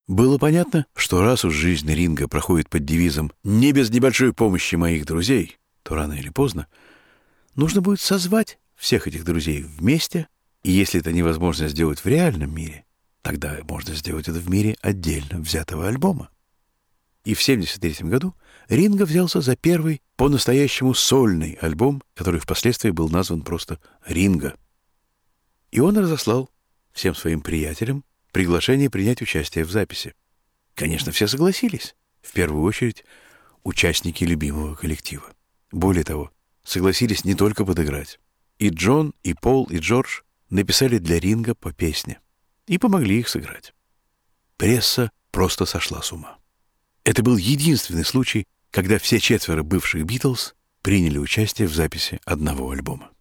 Было понятно, что раз уж жизнь Ринга проходит под девизом «не без небольшой помощи моих друзей», то рано или поздно нужно будет созвать всех этих друзей вместе, и если это невозможно сделать в реальном мире, тогда можно сделать это в мире отдельно взятого альбома. И в 1973 году Ринго взялся за первый по-настоящему сольный альбом, который впоследствии был назван просто «Ринго». И он разослал всем своим приятелям приглашение принять участие в записи. Конечно, все согласились. В первую очередь, участники любимого коллектива. Более того, согласились не только подыграть. И Джон, и Пол, и Джордж написали для Ринго по песне и помогли их сыграть. Пресса просто сошла с ума. Это был единственный случай, когда все четверо бывших «Битлз» приняли участие в записи одного альбома.